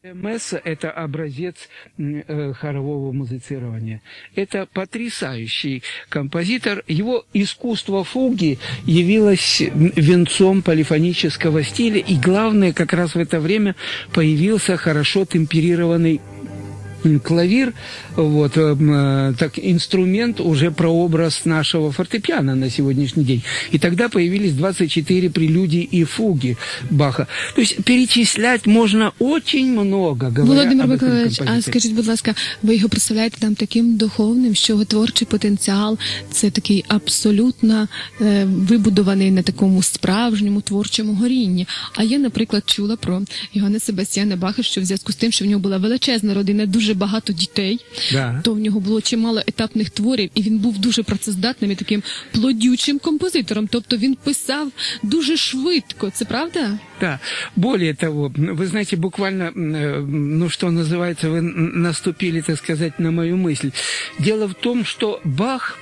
Месса – это образец хорового музицирования. Это потрясающий композитор. Его искусство фуги явилось венцом полифонического стиля. И главное, как раз в это время появился хорошо темперированный клавир, вот, так, инструмент, уже прообраз нашего фортепиано на сегодняшний день. И тогда появились 24 прелюдии и фуги Баха. То есть перечислять можно очень много, говоря Володимир об этом Миколаївич, композиторе. а скажіть, будь ласка, ви його представляєте нам таким духовним, що його творчий потенціал – це такий абсолютно вибудований на такому справжньому творчому горінні. А я, наприклад, чула про Йоганна Себастьяна Баха, що в зв'язку з тим, що в нього була величезна родина, дуже багато дітей, Да. то в нього було чимало етапних творів, і він був дуже працездатним і таким плодючим композитором. Тобто він писав дуже швидко. Це правда? Да. Более того, вы знаете, буквально, ну что называется, вы наступили, так сказать, на мою мысль. Дело в том, что Бах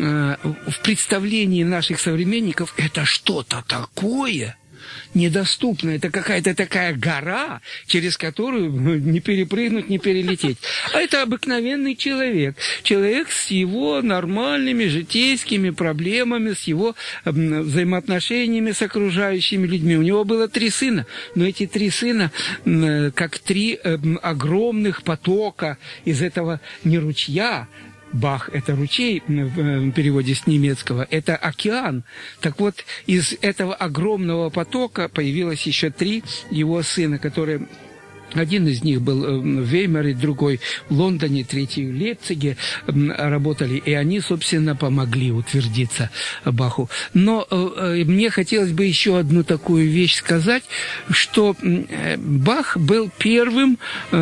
в представлении наших современников это что-то такое недоступное. Это какая-то такая гора, через которую не перепрыгнуть, не перелететь. А это обыкновенный человек. Человек с его нормальными житейскими проблемами, с его взаимоотношениями с окружающими людьми. У него было 3 сына, но эти 3 сына, как 3 огромных потока из этого не ручья. Бах – это ручей в переводе с немецкого, это океан. Так вот, из этого огромного потока появилось еще 3 его сына, которые... Один из них был в Веймаре, другой в Лондоне, третий в Лейпциге работали, и они, собственно, помогли утвердиться Баху. Но мне хотелось бы еще одну такую вещь сказать, что Бах был первым,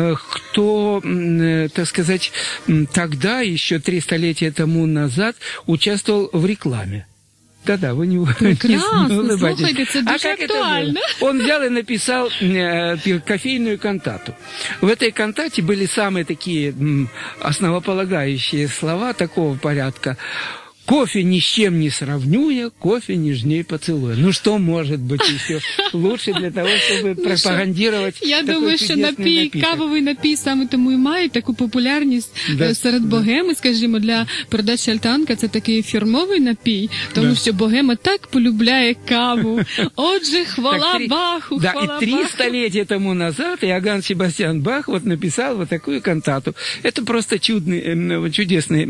кто, так сказать, тогда, еще 3 столетия тому назад, участвовал в рекламе. Да-да, вы не улыбайтесь. Слухайте, це дуже как актуально. это было? Он взял и написал кофейную кантату. В этой кантате были самые такие основополагающие слова такого порядка. Кофе ни с чем не сравню я, кофе нежней поцелуя. Ну что может быть еще лучше для того, чтобы пропагандировать Я такой думаю, що чудесный напиток? кавовий напій саме тому і має таку популярність серед богеми, скажімо, для передачі Альтанка це такий фірмовий напій, тому що богема так полюбляє каву. Отже, хвала Баху, Да, хвала и 3 Баху. столетия тому назад Иоганн Себастьян Бах вот написал вот такую кантату. Это просто чудесный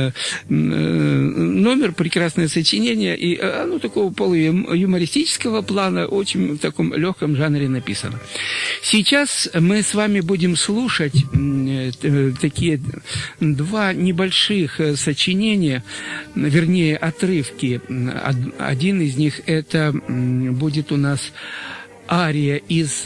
номер, прекрасное сочинение, и оно такого полуюмористического плана, очень в таком легком жанре написано. Сейчас мы с вами будем слушать такие 2 небольших сочинения, вернее, отрывки. Один из них это будет у нас ария из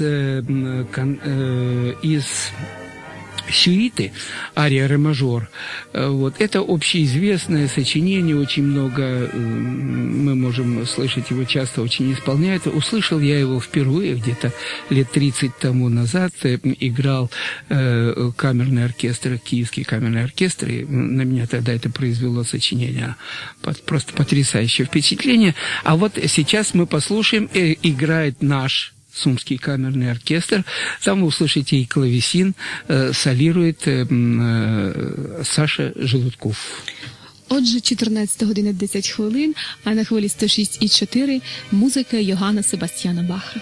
сюиты, ария ре мажор. Вот. Это общеизвестное сочинение, очень много, мы можем слышать его часто, очень исполняется. Услышал я его впервые, где-то лет 30 тому назад, играл камерный оркестр, Киевский камерный оркестр, и на меня тогда это произвело сочинение, просто потрясающее впечатление. А вот сейчас мы послушаем, играет наш Сумский камерный оркестр. Там вы услышите и клавесин, солирует Саша Желудков. Отже, 14 година 10 хвилин, а на хвилі 106,4 музика Йоганна Себастьяна Баха.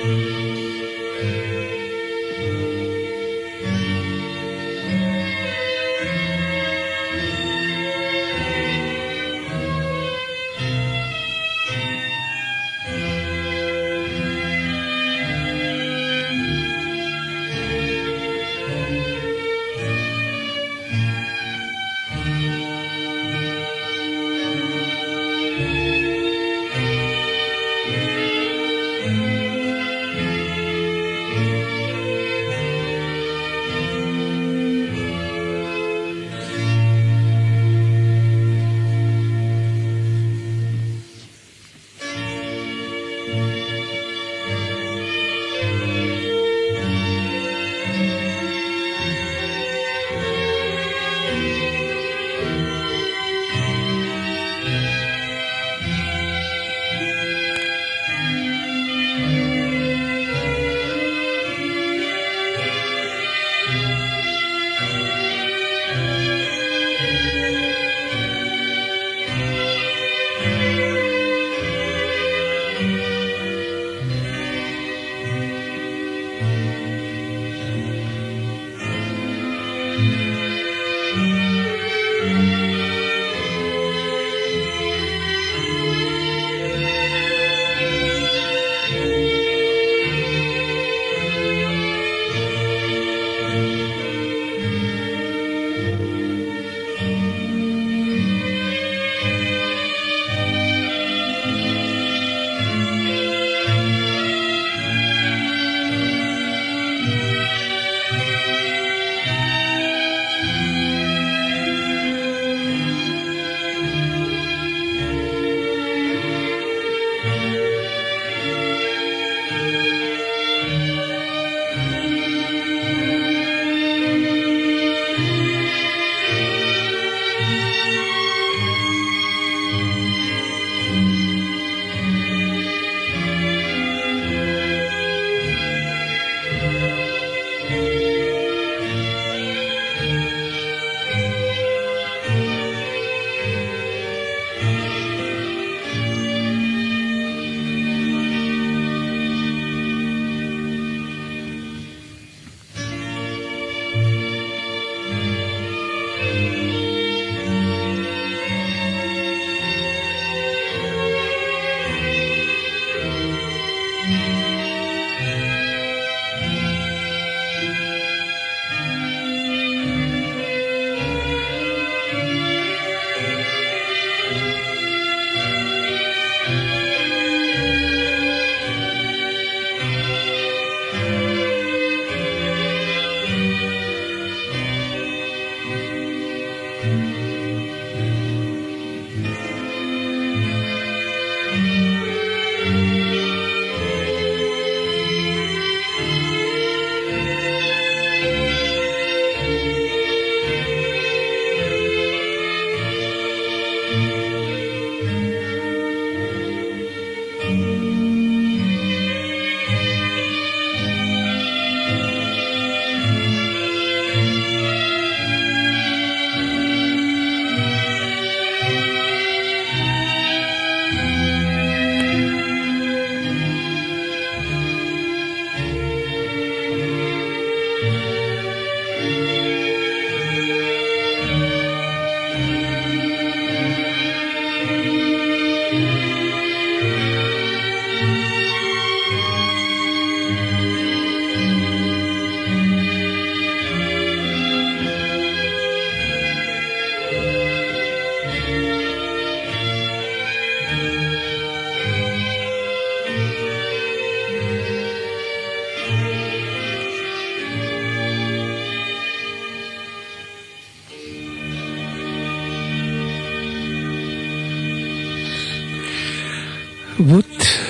Вот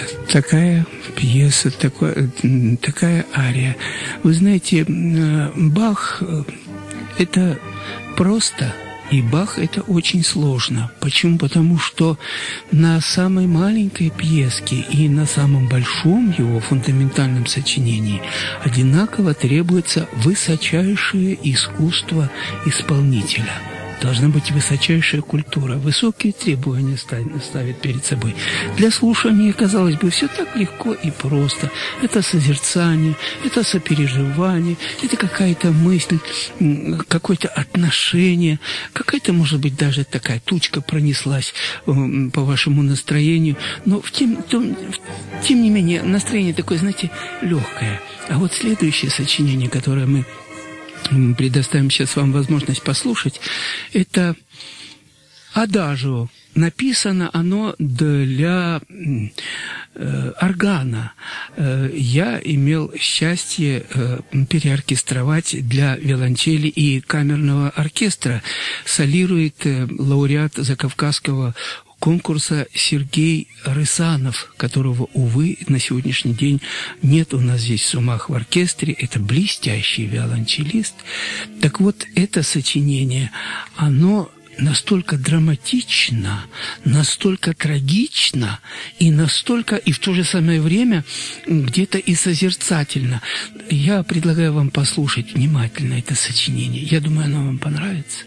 такая пьеса, такая ария. Вы знаете, Бах – это просто, и Бах – это очень сложно. Почему? Потому что на самой маленькой пьеске и на самом большом его фундаментальном сочинении одинаково требуется высочайшее искусство исполнителя. должна быть высочайшая культура, высокие требования ставит перед собой. Для слушания, казалось бы, все так легко и просто. Это созерцание, это сопереживание, это какая-то мысль, какое-то отношение, какая-то, может быть, даже такая тучка пронеслась по вашему настроению. Но тем не менее, настроение такое, знаете, легкое. А вот следующее сочинение, которое мы предоставим сейчас вам возможность послушать, это «Адажио». Написано оно для органа. Я имел счастье переоркестровать для виолончели и камерного оркестра. Солирует лауреат Закавказского конкурса Сергей Рысанов, которого, увы, на сегодняшний день нет у нас здесь в Сумах в оркестре. Это блестящий виолончелист. Так вот, это сочинение, оно настолько драматично, настолько трагично и настолько, и в то же самое время где-то и созерцательно. Я предлагаю вам послушать внимательно это сочинение. Я думаю, оно вам понравится.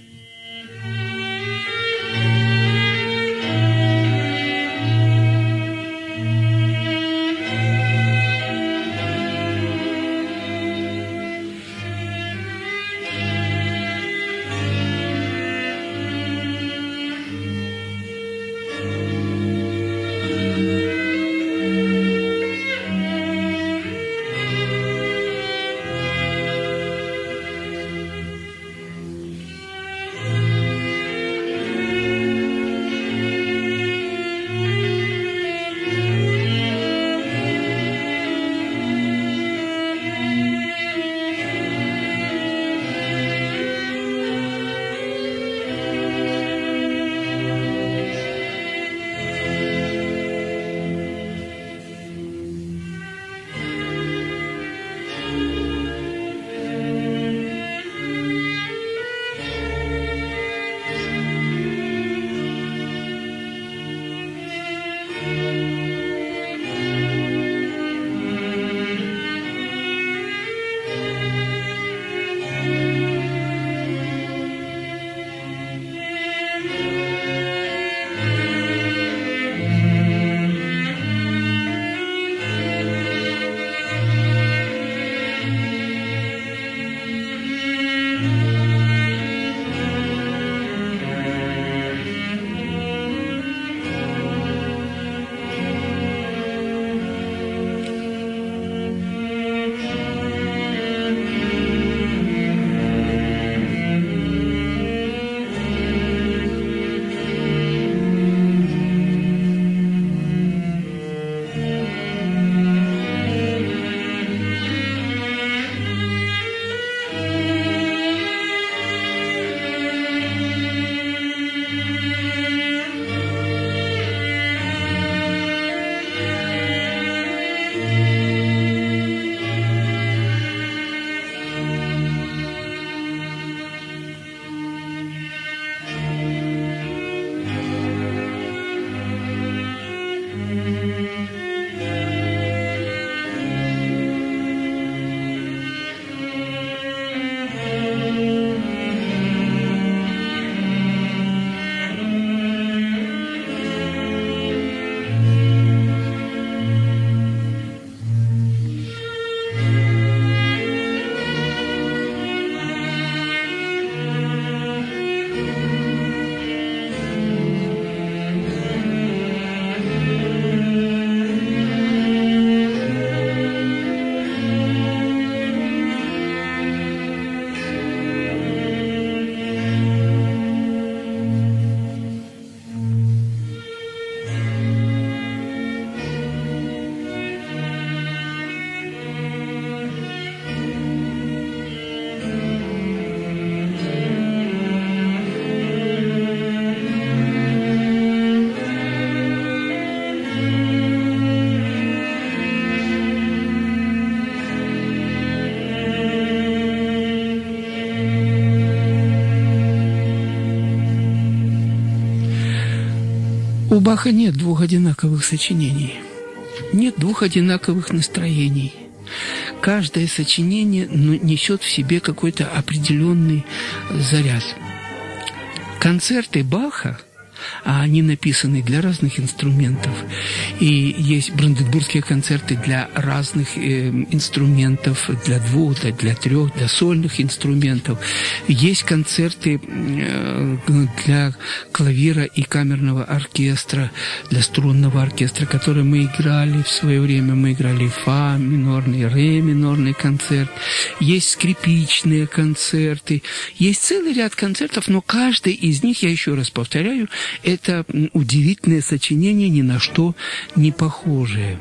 У Баха нет двух одинаковых сочинений, нет двух одинаковых настроений. Каждое сочинение несет в себе какой-то определенный заряд. концерты Баха, а они написаны для разных инструментов. И есть бранденбургские концерты для разных инструментов, для двух, для трех, для сольных инструментов. Есть концерты для клавира и камерного оркестра, для струнного оркестра, которые мы играли в свое время. Мы играли фа минорный, ре минорный концерт. Есть скрипичные концерты. Есть целый ряд концертов, но каждый из них, я еще раз повторяю, это удивительное сочинение, ни на что не похожее.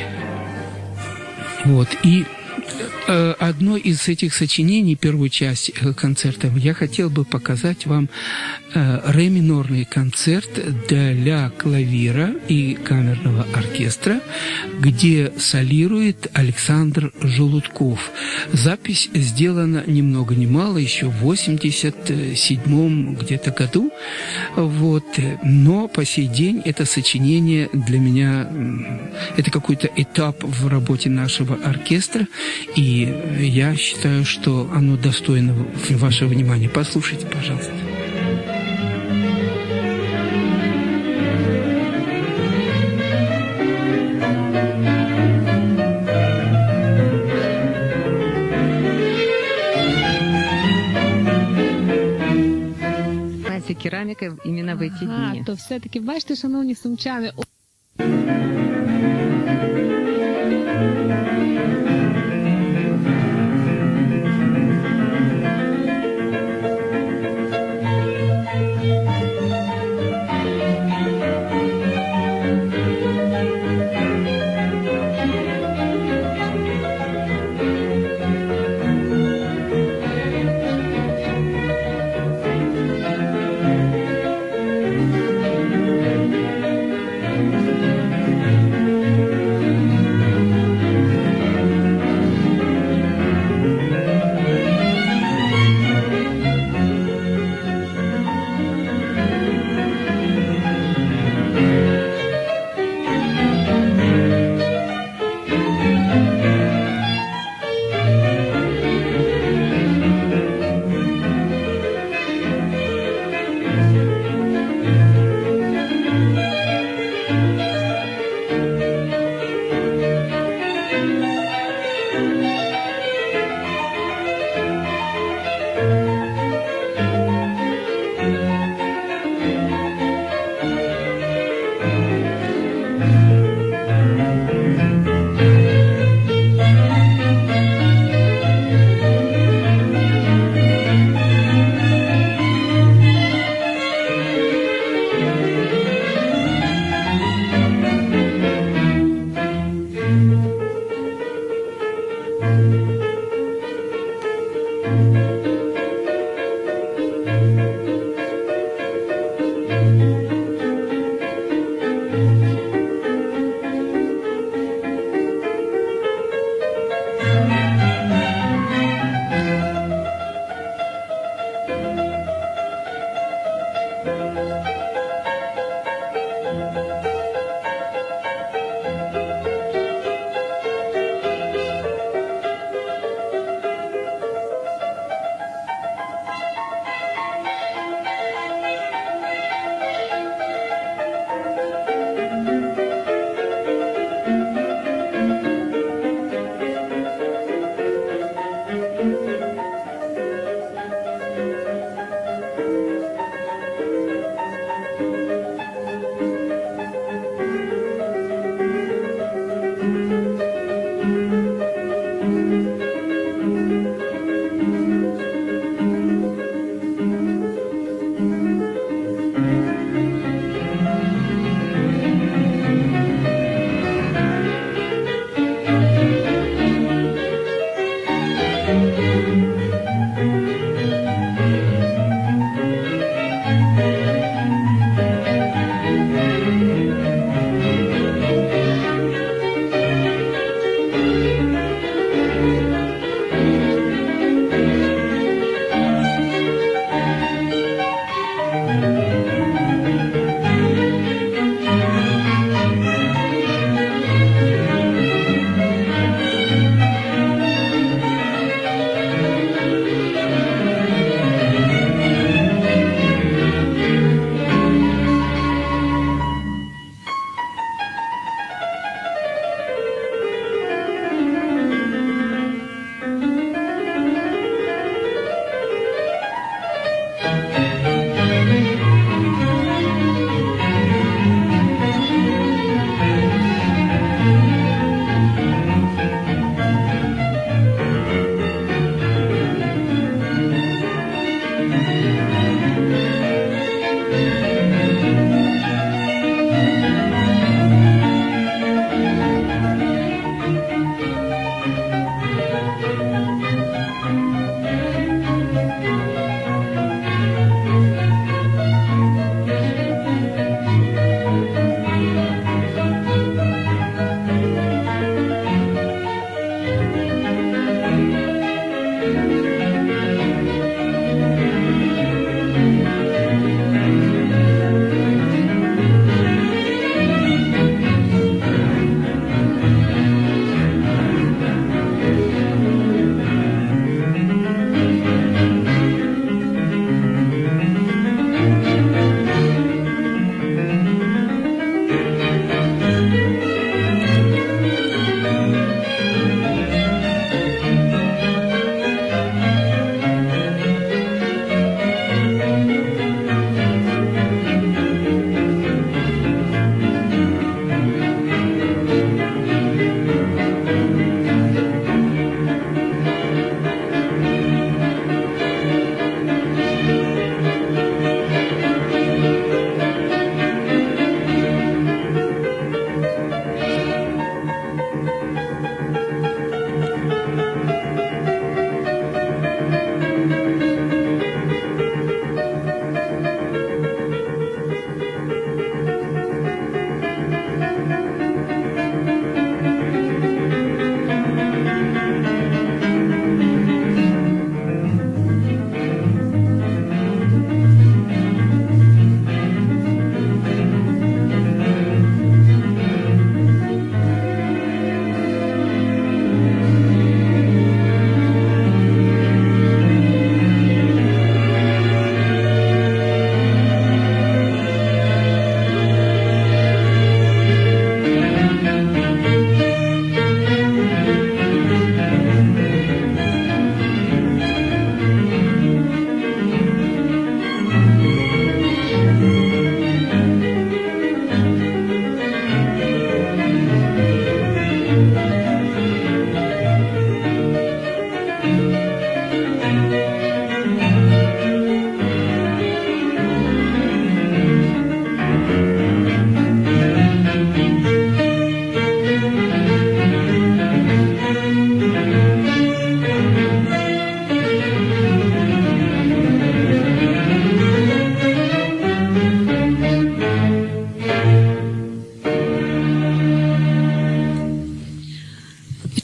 Вот. И одно из этих сочинений, первую часть концерта, я хотел бы показать вам ре минорный концерт для клавира и камерного оркестра, где солирует Александр Желудков. Запись сделана ни много ни мало, еще в 87-м где-то году. Вот. Но по сей день это сочинение для меня, это какой-то этап в работе нашего оркестра, и я считаю, что оно достойно вашего внимания. Послушайте, пожалуйста. Кераміка іменно в ці дні. То все-таки, бачите, шановні сумчани,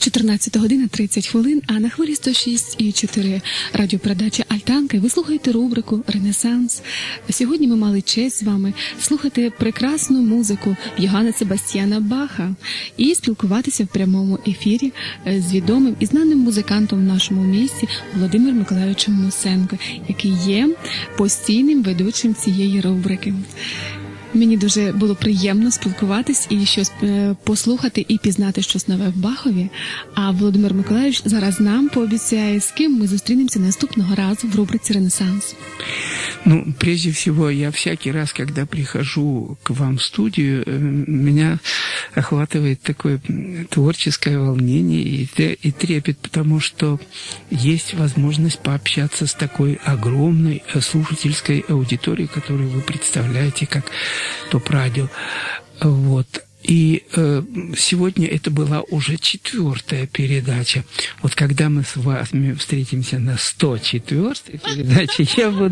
14 година 30 хвилин, а на хвилі 106,4 радіопередачі «Альтанка». Ви слухаєте рубрику «Ренесанс». Сьогодні ми мали честь з вами слухати прекрасну музику Йоганна Себастьяна Баха і спілкуватися в прямому ефірі з відомим і знаним музикантом в нашому місті Володимиром Миколайовичем Мусенко, який є постійним ведучим цієї рубрики. Мені дуже було приємно спілкуватись і щось послухати і пізнати щось нове в Бахові. А Володимир Миколайович зараз нам пообіцяє, з ким ми зустрінемося наступного разу в рубриці «Ренессанс». Ну, прежде всего, я всякий раз, когда прихожу к вам в студию, меня охватывает такое творческое волнение и трепет, потому что есть возможность пообщаться с такой огромной слушательской аудиторией, которую вы представляете как топ-радио. Вот. И сегодня это была уже 4-я передача. Вот когда мы с вами встретимся на 104-й передаче,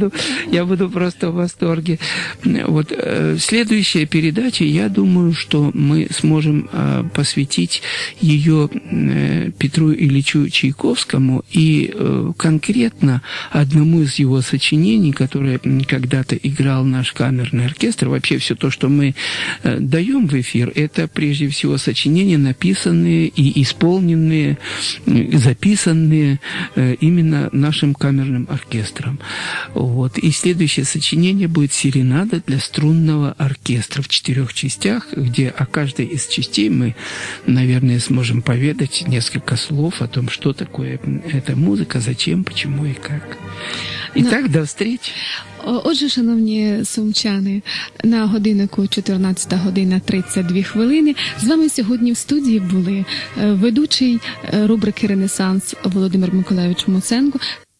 я буду просто в восторге. Вот следующая передача, я думаю, что мы сможем посвятить ее Петру Ильичу Чайковскому и конкретно одному из его сочинений, которое когда-то играл наш камерный оркестр. Вообще все то, что мы даем в эфир, это прежде всего сочинения, написанные и исполненные, записанные именно нашим камерным оркестром. Вот. И следующее сочинение будет «Серенада для струнного оркестра» в 4 частях, где о каждой из частей мы, наверное, сможем поведать несколько слов о том, что такое эта музыка, зачем, почему и как. Итак, до встречи. Отже, шановні сумчани, на годиннику 14 година 32 хвилини. З вами сьогодні в студії були ведучий рубрики «Ренесанс» Володимир Миколайович Мусенко